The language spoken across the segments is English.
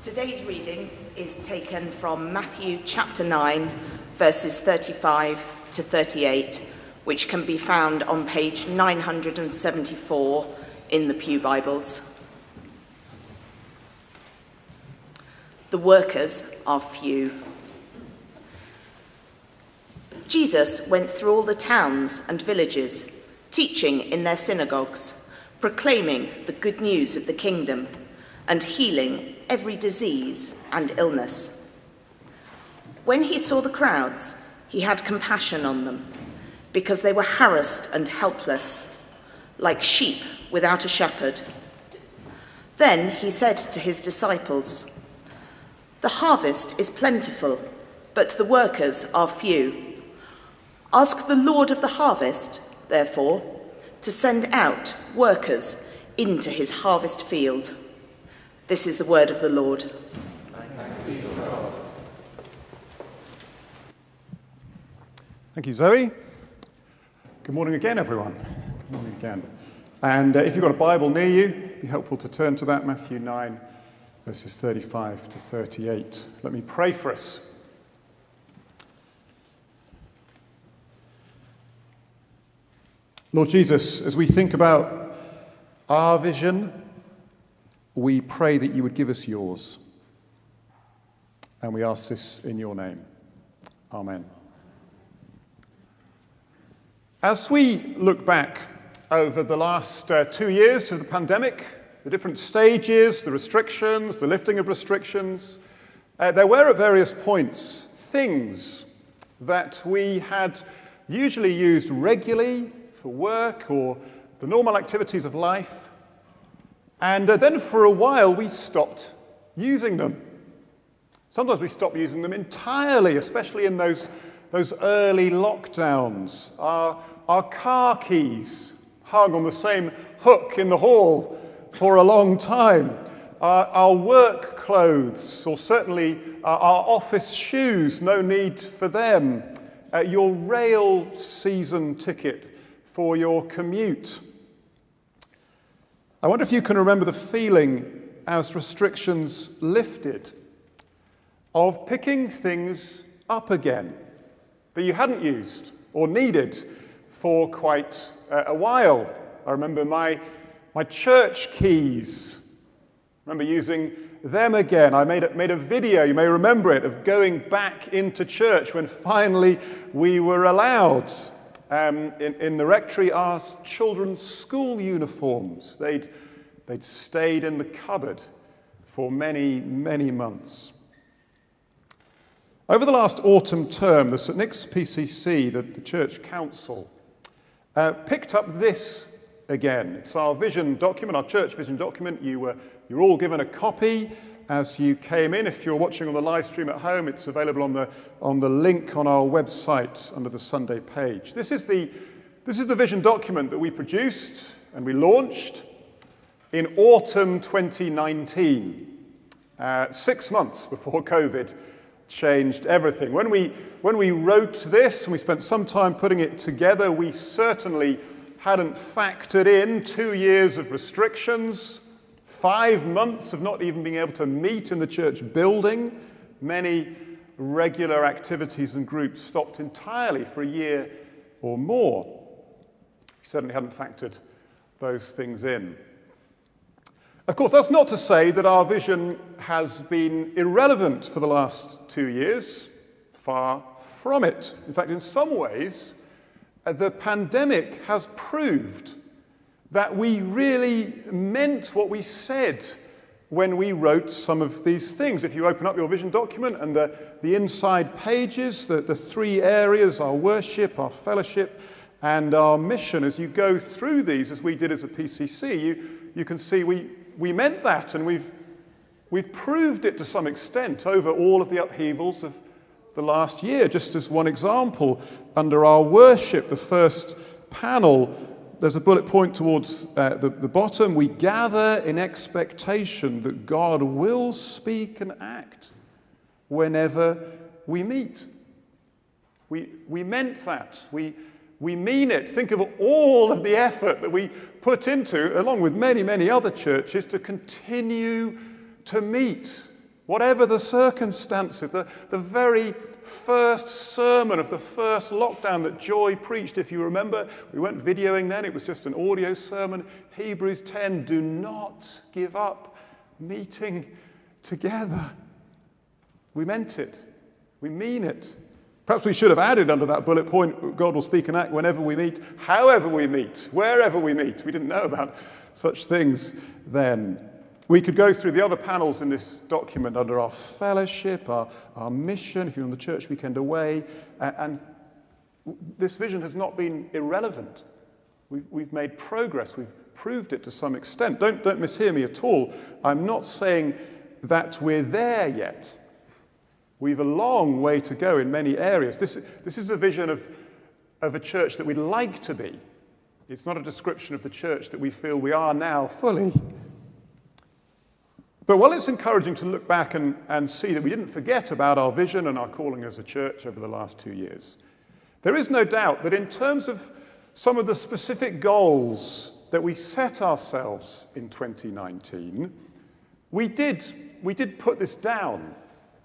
Today's reading is taken from Matthew chapter 9, verses 35 to 38, which can be found on page 974 in the Pew Bibles. The workers are few. Jesus went through all the towns and villages, teaching in their synagogues, proclaiming the good news of the kingdom, and healing every disease and illness. When he saw the crowds, he had compassion on them, because they were harassed and helpless, like sheep without a shepherd. Then he said to his disciples, "The harvest is plentiful, but the workers are few. Ask the Lord of the harvest, therefore, to send out workers into his harvest field." This is the word of the Lord. Thank you, Zoe. Good morning again, everyone. Good morning again. And if you've got a Bible near you, it'd be helpful to turn to that, Matthew 9, verses 35 to 38. Let me pray for us. Lord Jesus, as we think about our vision, we pray that you would give us yours. And we ask this in your name. Amen. As we look back over the last 2 years of the pandemic, the different stages, the restrictions, the lifting of restrictions, there were at various points things that we had usually used regularly for work or the normal activities of life, and then for a while we stopped using them. Sometimes we stopped using them entirely, especially in those early lockdowns. Our car keys hung on the same hook in the hall for a long time. Our work clothes, or certainly our office shoes, no need for them. Your rail season ticket for your commute. I wonder if you can remember the feeling as restrictions lifted of picking things up again that you hadn't used or needed for quite a while. I remember my church keys. I remember using them again. I made a video, you may remember it, of going back into church when finally we were allowed. In the rectory, our children's school uniforms, they'd stayed in the cupboard for many, many months. Over the last autumn term, the St Nick's PCC, the Church Council, picked up this again. It's our vision document, our church vision document. You were all given a copy as you came in. If you're watching on the live stream at home, it's available on the link on our website under the Sunday page. This is the vision document that we produced and we launched in autumn 2019, 6 months before COVID changed everything. When we wrote this and we spent some time putting it together, we certainly hadn't factored in 2 years of restrictions, 5 months of not even being able to meet in the church building. Many regular activities and groups stopped entirely for a year or more. We certainly hadn't factored those things in. Of course, that's not to say that our vision has been irrelevant for the last 2 years. Far from it. In fact, in some ways, the pandemic has proved that we really meant what we said when we wrote some of these things. If you open up your vision document and the inside pages, the 3 areas, our worship, our fellowship, and our mission, as you go through these, as we did as a PCC, you can see we meant that, and we've proved it to some extent over all of the upheavals of the last year. Just as one example, under our worship, the first panel, there's a bullet point towards the bottom. We gather in expectation that God will speak and act whenever we meet. We meant that. We mean it. Think of all of the effort that we put into, along with many, many other churches, to continue to meet Whatever the circumstances, the very first sermon of the first lockdown that Joy preached, if you remember, we weren't videoing then, it was just an audio sermon. Hebrews 10, do not give up meeting together. We meant it. We mean it. Perhaps we should have added under that bullet point, God will speak and act whenever we meet, however we meet, wherever we meet. We didn't know about such things then. We could go through the other panels in this document under our fellowship, our mission, if you're on the church weekend away, and this vision has not been irrelevant. We've made progress. We've proved it to some extent. Don't mishear me at all. I'm not saying that we're there yet. We've a long way to go in many areas. This is a vision of a church that we'd like to be. It's not a description of the church that we feel we are now fully. But while it's encouraging to look back and see that we didn't forget about our vision and our calling as a church over the last 2 years, there is no doubt that in terms of some of the specific goals that we set ourselves in 2019, we did put this down.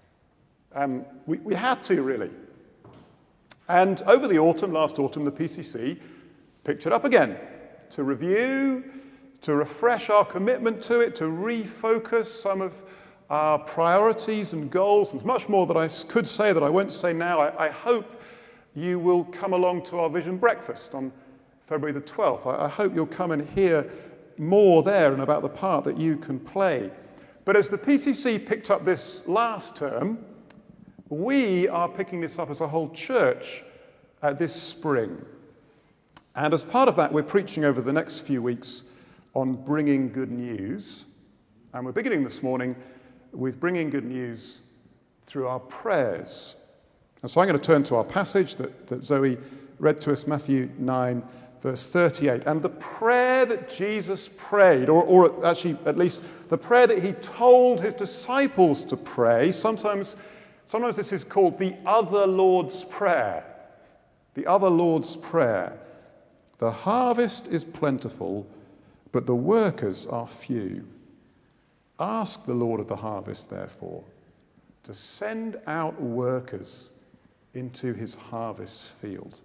We had to, really. And over the autumn, last autumn, the PCC picked it up again to review, to refresh our commitment to it, to refocus some of our priorities and goals. There's much more that I could say that I won't say now. I hope you will come along to our vision breakfast on February the 12th. I hope you'll come and hear more there and about the part that you can play. But as the PCC picked up this last term, we are picking this up as a whole church this spring. And as part of that, we're preaching over the next few weeks on bringing good news. And we're beginning this morning with bringing good news through our prayers. And so I'm going to turn to our passage that Zoe read to us, Matthew 9, verse 38. And the prayer that Jesus prayed, or actually at least the prayer that he told his disciples to pray, sometimes this is called the other Lord's Prayer. The other Lord's Prayer. The harvest is plentiful, but the workers are few. Ask the Lord of the harvest, therefore, to send out workers into his harvest field.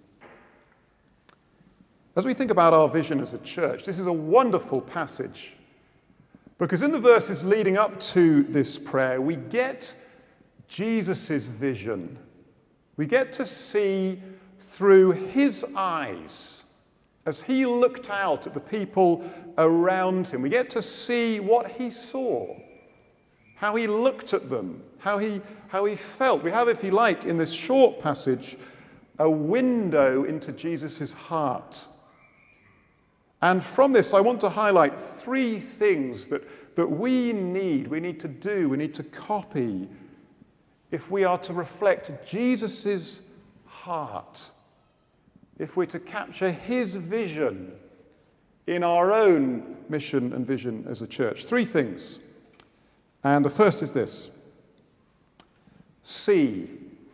As we think about our vision as a church, this is a wonderful passage, because in the verses leading up to this prayer, we get Jesus' vision. We get to see through his eyes as he looked out at the people around him. We get to see what he saw, how he looked at them, how he felt. We have, if you like, in this short passage, a window into Jesus' heart. And from this, I want to highlight 3 things that we need to do, we need to copy if we are to reflect Jesus' heart, if we're to capture his vision in our own mission and vision as a church. 3 things. And the first is this. See.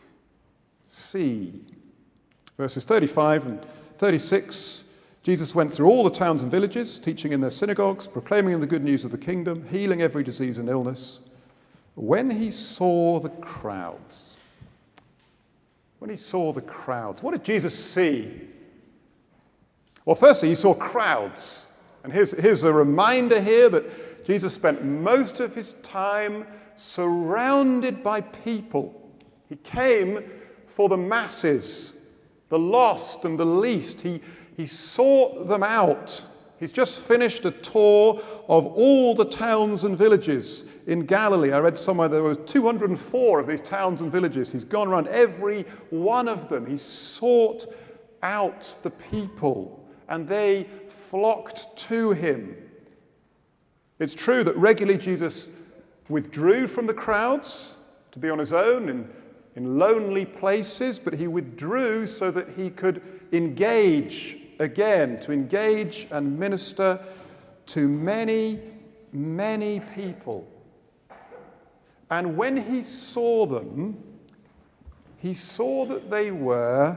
Verses 35 and 36, Jesus went through all the towns and villages, teaching in their synagogues, proclaiming the good news of the kingdom, healing every disease and illness. When he saw the crowds, what did Jesus see? Well, firstly, he saw crowds. And here's a reminder here that Jesus spent most of his time surrounded by people. He came for the masses, the lost and the least. He sought them out. He's just finished a tour of all the towns and villages in Galilee. I read somewhere there were 204 of these towns and villages. He's gone around every one of them. He sought out the people, and they flocked to him. It's true that regularly Jesus withdrew from the crowds to be on his own in lonely places, but he withdrew so that he could engage again, to engage and minister to many, many people. And when he saw them, he saw that they were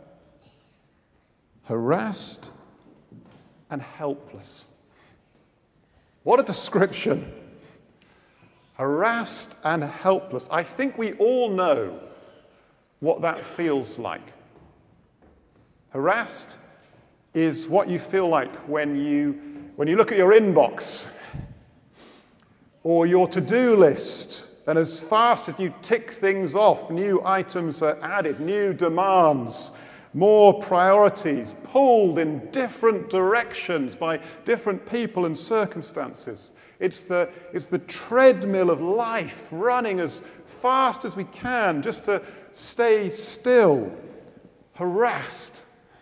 harassed and helpless. What a description. Harassed and helpless. I think we all know what that feels like. Harassed is what you feel like when you look at your inbox or your to-do list, and as fast as you tick things off, new items are added, new demands, more priorities, pulled in different directions by different people and circumstances. It's the treadmill of life, running as fast as we can just to stay still, harassed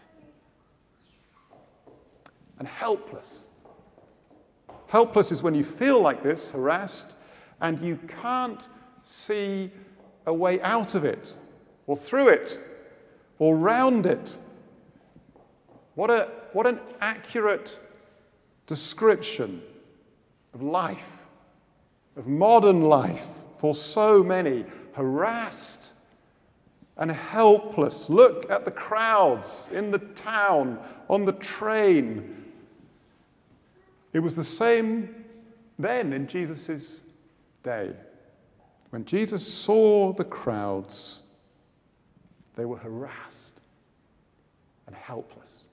and helpless. Helpless is when you feel like this, harassed, and you can't see a way out of it, or through it, or round it. What an accurate description of life, of modern life, for so many, harassed and helpless. Look at the crowds in the town, on the train. It was the same then in Jesus' day. When Jesus saw the crowds, they were harassed and helpless.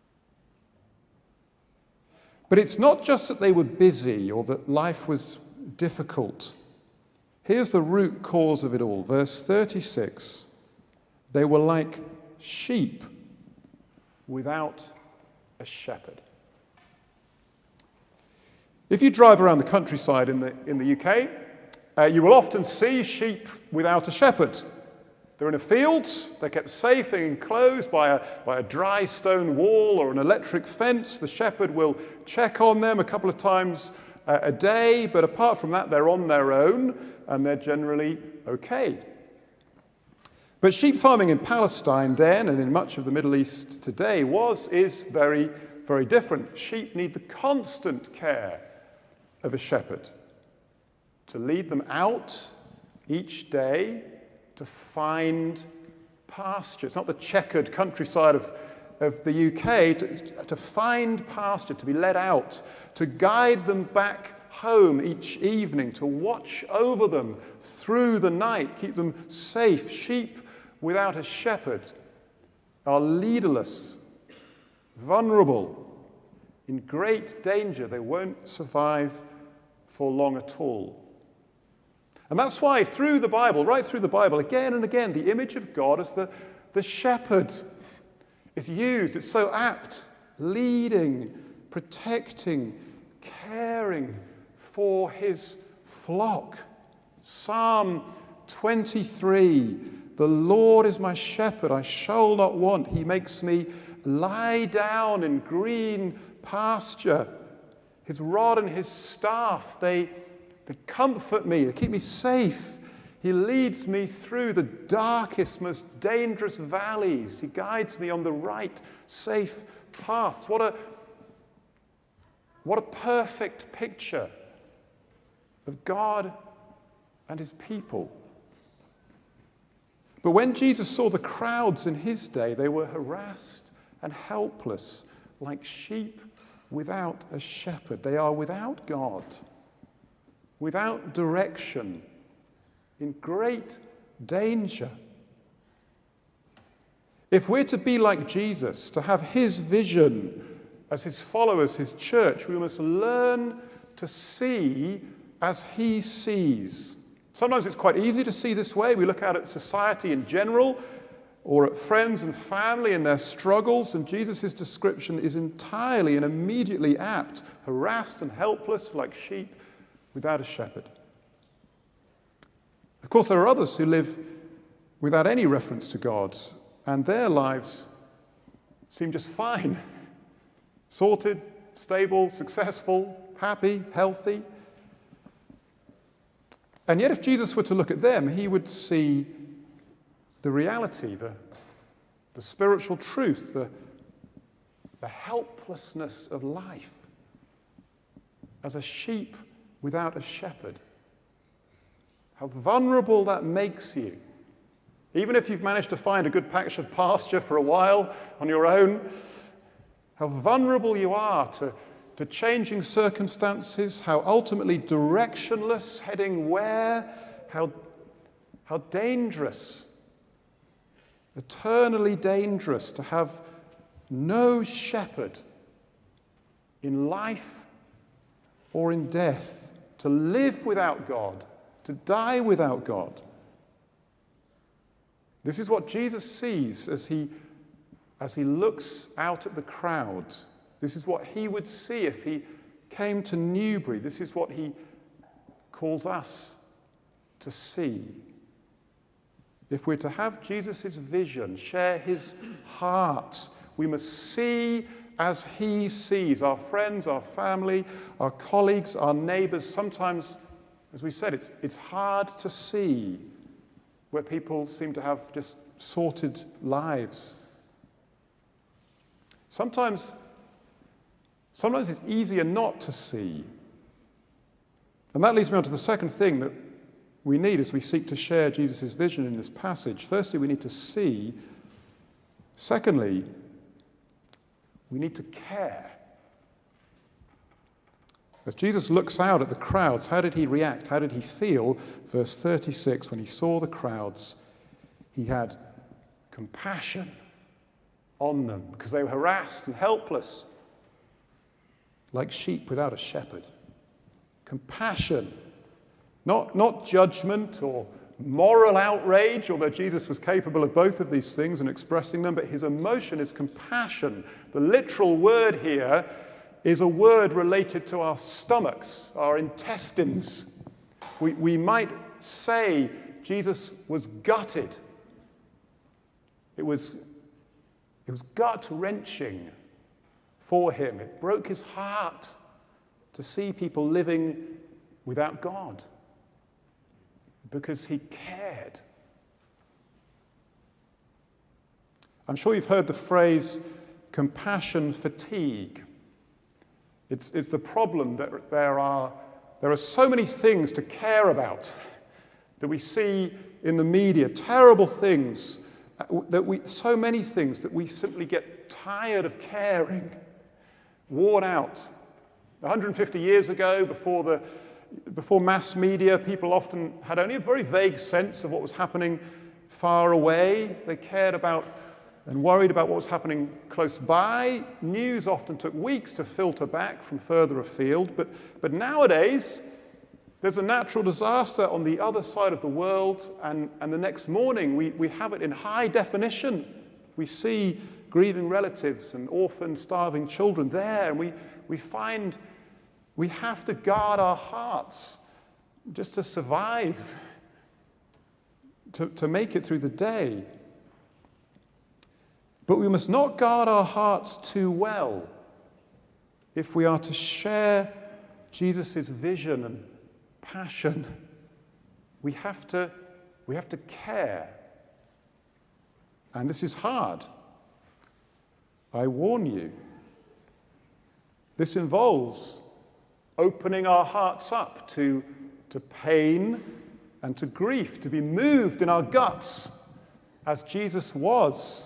But it's not just that they were busy or that life was difficult. Here's the root cause of it all. Verse 36, they were like sheep without a shepherd. If you drive around the countryside in the UK, you will often see sheep without a shepherd. They're in a field, they're kept safe and enclosed by a dry stone wall or an electric fence. The shepherd will check on them a couple of times a day, but apart from that, they're on their own and they're generally okay. But sheep farming in Palestine then and in much of the Middle East today is very, very different. Sheep need the constant care of a shepherd to lead them out each day to find pasture. It's not the checkered countryside of the UK. To find pasture, to be led out, to guide them back home each evening, to watch over them through the night, keep them safe. Sheep without a shepherd are leaderless, vulnerable, in great danger. They won't survive for long at all. And that's why through the Bible, right through the Bible, again and again, the image of God as the shepherd is used. It's so apt. Leading, protecting, caring for his flock. Psalm 23, the Lord is my shepherd, I shall not want. He makes me lie down in green pasture. His rod and his staff, they comfort me, they keep me safe. He leads me through the darkest, most dangerous valleys. He guides me on the right, safe paths. What a perfect picture of God and his people. But when Jesus saw the crowds in his day, they were harassed and helpless, like sheep without a shepherd. They are without God, without direction, in great danger. If we're to be like Jesus, to have his vision as his followers, his church, we must learn to see as he sees. Sometimes it's quite easy to see this way. We look out at society in general, or at friends and family and their struggles, and Jesus' description is entirely and immediately apt, harassed and helpless like sheep without a shepherd. Of course, there are others who live without any reference to God, and their lives seem just fine. Sorted, stable, successful, happy, healthy. And yet if Jesus were to look at them, he would see the reality, the spiritual truth, the helplessness of life as a sheep without a shepherd. How vulnerable that makes you. Even if you've managed to find a good patch of pasture for a while on your own, how vulnerable you are to to changing circumstances, how ultimately directionless, heading where, how dangerous, eternally dangerous to have no shepherd in life or in death, to live without God, to die without God. This is what Jesus sees as he looks out at the crowds. This is what he would see if he came to Newbury. This is what he calls us to see. If we're to have Jesus' vision, share his heart, we must see as he sees. Our friends, our family, our colleagues, our neighbours. Sometimes, as we said, it's hard to see where people seem to have just sorted lives. Sometimes it's easier not to see. And that leads me on to the second thing that we need as we seek to share Jesus' vision in this passage. Firstly, we need to see. Secondly, we need to care. As Jesus looks out at the crowds, how did he react? How did he feel? Verse 36, when he saw the crowds, he had compassion on them because they were harassed and helpless, like sheep without a shepherd. Compassion, not judgment or moral outrage, although Jesus was capable of both of these things and expressing them, but his emotion is compassion. The literal word here is a word related to our stomachs, our intestines. We might say Jesus was gutted. It was gut-wrenching for him. It broke his heart to see people living without God because he cared. I'm sure you've heard the phrase compassion fatigue. It's the problem that there are so many things to care about that we see in the media, terrible things, so many things that we simply get tired of caring, worn out. 150 years ago, before mass media, people often had only a very vague sense of what was happening far away. They cared about and worried about what was happening close by. News often took weeks to filter back from further afield. But nowadays, there's a natural disaster on the other side of the world, and the next morning we have it in high definition. We see grieving relatives and orphan, starving children there, and we find we have to guard our hearts just to survive, to make it through the day. But we must not guard our hearts too well if we are to share Jesus' vision and passion. We have to care. And this is hard. I warn you. This involves opening our hearts up to pain and to grief, to be moved in our guts as Jesus was.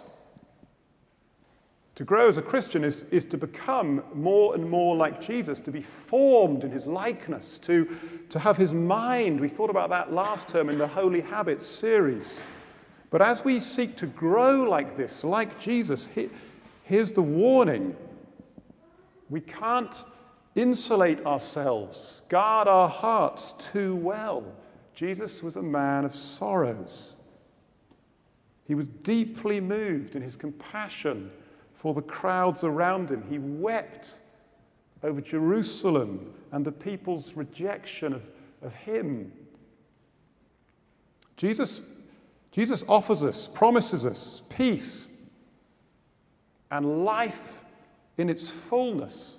To grow as a Christian is to become more and more like Jesus, to be formed in his likeness, to have his mind. We thought about that last term in the Holy Habits series. But as we seek to grow like this, like Jesus, here's the warning. We can't insulate ourselves, guard our hearts too well. Jesus was a man of sorrows. He was deeply moved in his compassion for the crowds around him. He wept over Jerusalem and the people's rejection of him. Jesus offers us, promises us peace and life in its fullness.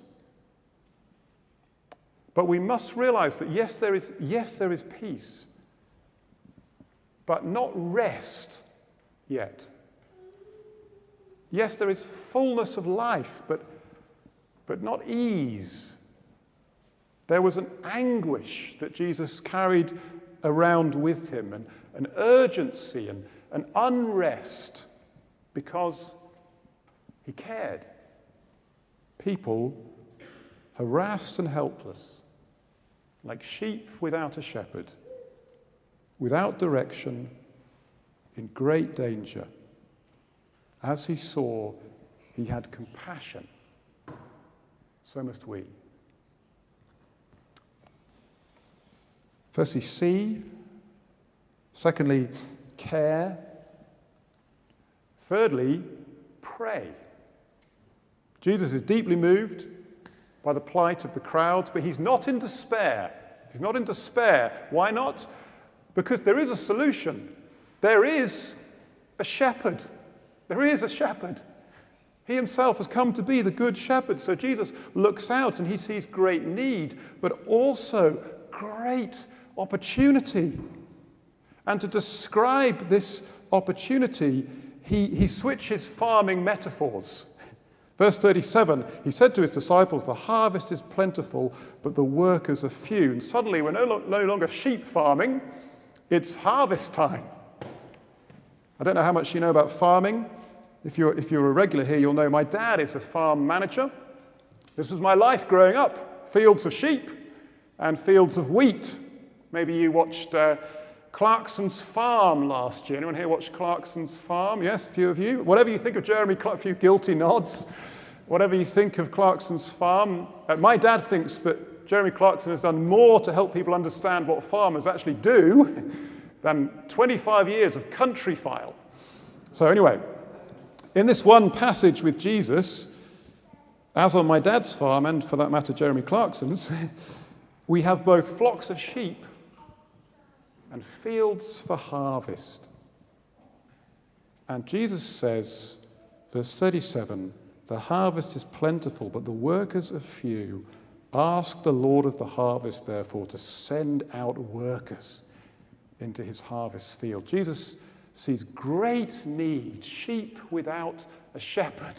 But we must realize that yes, there is peace, but not rest yet. Yes, there is fullness of life, but not ease. There was an anguish that Jesus carried around with him, and an urgency and an unrest because he cared. People harassed and helpless, like sheep without a shepherd, without direction, in great danger. As he saw, he had compassion. So must we. Firstly, see. Secondly, care. Thirdly, pray. Jesus is deeply moved by the plight of the crowds, but he's not in despair. He's not in despair. Why not? Because there is a solution. There is a shepherd. There is a shepherd. He himself has come to be the good shepherd. So Jesus looks out and he sees great need, but also great opportunity. And to describe this opportunity, he switches farming metaphors. Verse 37, he said to his disciples, the harvest is plentiful, but the workers are few. And suddenly we're no longer sheep farming, it's harvest time. I don't know how much you know about farming. If you're a regular here, you'll know my dad is a farm manager. This was my life growing up, fields of sheep and fields of wheat. Maybe you watched Clarkson's Farm last year. Anyone here watch Clarkson's Farm? Yes, a few of you. Whatever you think of Jeremy Clarkson, a few guilty nods. Whatever you think of Clarkson's Farm, my dad thinks that Jeremy Clarkson has done more to help people understand what farmers actually do than 25 years of country file. So anyway, in this one passage with Jesus, as on my dad's farm, and for that matter Jeremy Clarkson's, we have both flocks of sheep and fields for harvest. And Jesus says, verse 37, the harvest is plentiful, but the workers are few. Ask the Lord of the harvest, therefore, to send out workers into his harvest field. Jesus sees great need, sheep without a shepherd.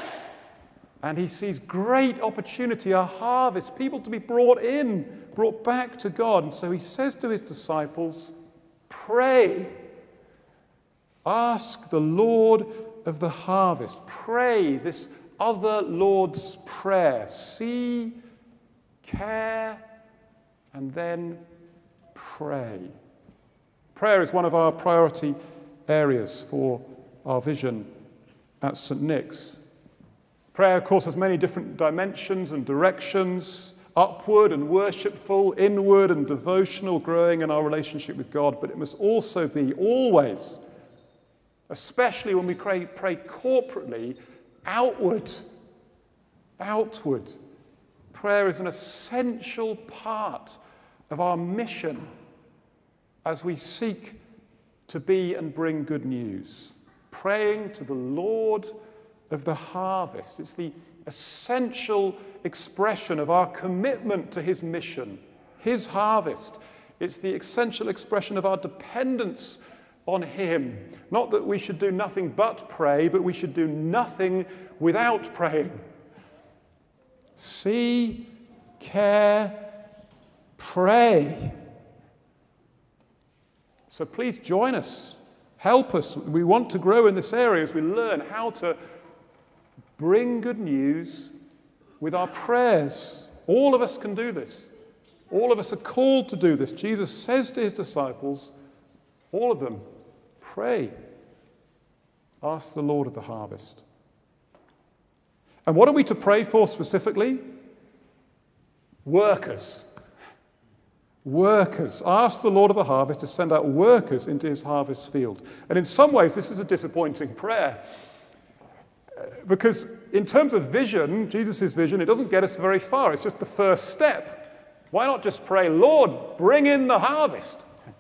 And he sees great opportunity, a harvest, people to be brought back to God. And so he says to his disciples, pray. Ask the Lord of the harvest. Pray this other Lord's prayer. See, care, and then pray. Prayer is one of our priority areas for our vision at St. Nick's. Prayer, of course, has many different dimensions and directions, upward and worshipful, inward and devotional, growing in our relationship with God, but it must also be always, especially when we pray corporately, outward. Outward. Prayer is an essential part of our mission as we seek to be and bring good news. Praying to the Lord of the harvest. It's the essential expression of our commitment to his mission, his harvest. It's the essential expression of our dependence on him. Not that we should do nothing but pray, but we should do nothing without praying. See, care, pray. So please join us. Help us. We want to grow in this area as we learn how to bring good news with our prayers. All of us can do this. All of us are called to do this. Jesus says to his disciples, all of them, pray. Ask the Lord of the harvest. And what are we to pray for specifically? Workers. Workers. Ask the Lord of the harvest to send out workers into his harvest field. And in some ways, this is a disappointing prayer. Because in terms of vision, Jesus' vision, it doesn't get us very far. It's just the first step. Why not just pray, Lord, bring in the harvest?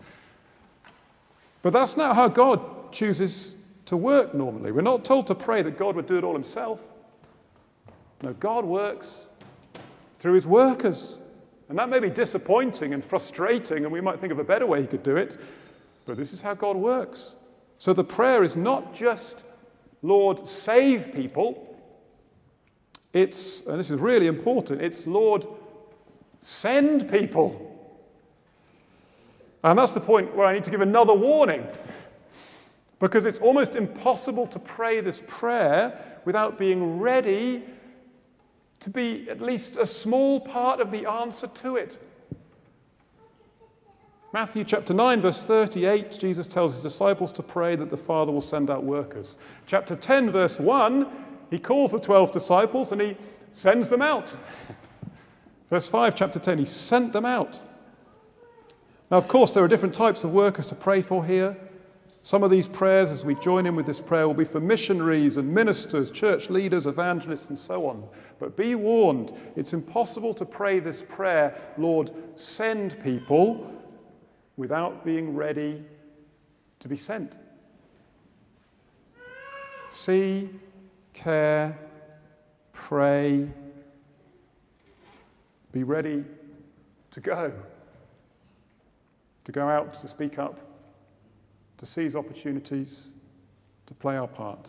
But that's not how God chooses to work normally. We're not told to pray that God would do it all himself. No, God works through his workers. And that may be disappointing and frustrating, and we might think of a better way he could do it, but this is how God works. So the prayer is not just, Lord, save people. It's, and this is really important, it's, Lord, send people. And that's the point where I need to give another warning, because it's almost impossible to pray this prayer without being ready to be at least a small part of the answer to it. Matthew chapter 9, verse 38, Jesus tells his disciples to pray that the Father will send out workers. Chapter 10, verse 1, he calls the 12 disciples and he sends them out. Verse 5, chapter 10, he sent them out. Now, of course, there are different types of workers to pray for here. Some of these prayers, as we join in with this prayer, will be for missionaries and ministers, church leaders, evangelists, and so on. But be warned, it's impossible to pray this prayer, Lord, send people, without being ready to be sent. See, care, pray, be ready to go out, to speak up, to seize opportunities, to play our part.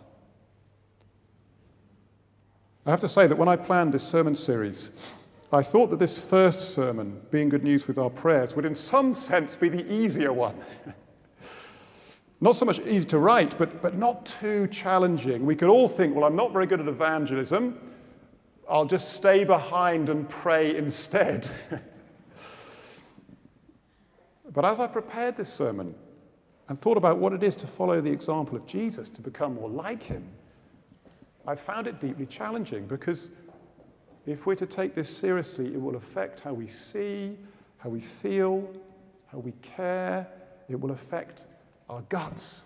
I have to say that when I planned this sermon series, I thought that this first sermon, Being Good News with Our Prayers, would in some sense be the easier one. Not so much easy to write, but not too challenging. We could all think, well, I'm not very good at evangelism. I'll just stay behind and pray instead. But as I prepared this sermon and thought about what it is to follow the example of Jesus, to become more like him, I found it deeply challenging, because if we're to take this seriously, it will affect how we see, how we feel, how we care. It will affect our guts.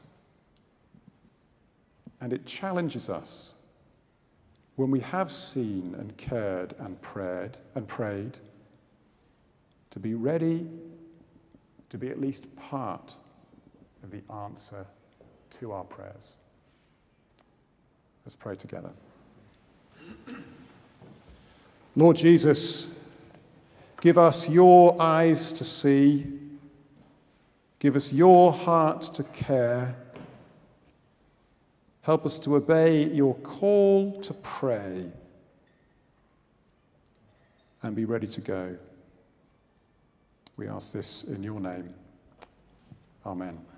And it challenges us, when we have seen and cared and prayed, to be ready to be at least part of the answer to our prayers. Let's pray together. Lord Jesus, give us your eyes to see, give us your heart to care. Help us to obey your call to pray and be ready to go. We ask this in your name. Amen.